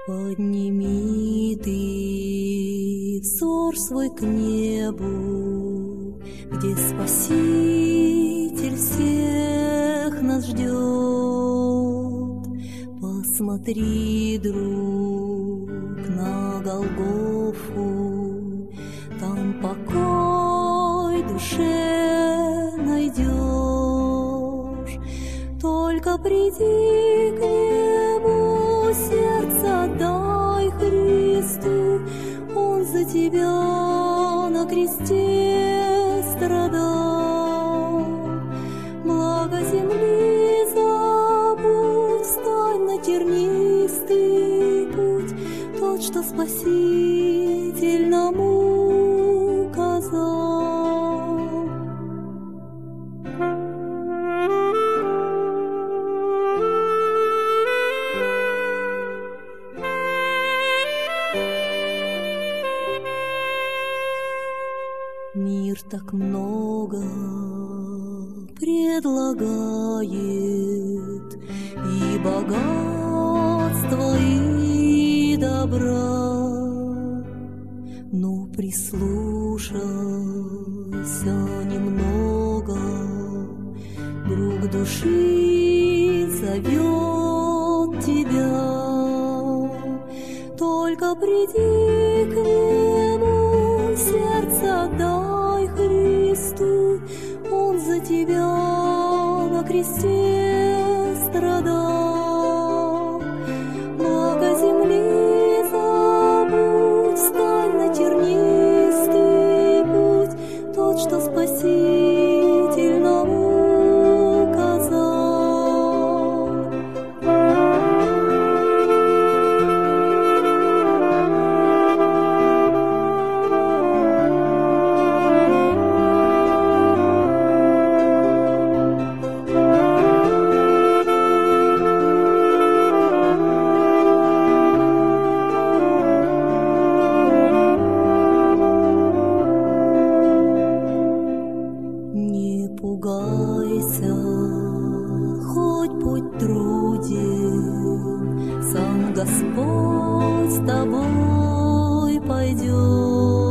Подними ты взор свой к небу, где Спаситель всех нас ждет. Посмотри, друг, на Голгофу, там покой душе найдешь. Только приди к нему, сердце дай Христу, он за тебя на кресте страдал. Благо земли забудь, встань на тернистый путь, тот, что Спаситель нам указал. Мир так много предлагает и богатства, и добра, но прислушайся немного, друг души зовет тебя. Только приди к нему, сердце дай Христу, он за тебя на кресте страдал. Благо земли забудь, встань на тернистый путь, тот, что Спаситель нам указал. Пугайся, хоть путь труден, сам Господь с тобой пойдет.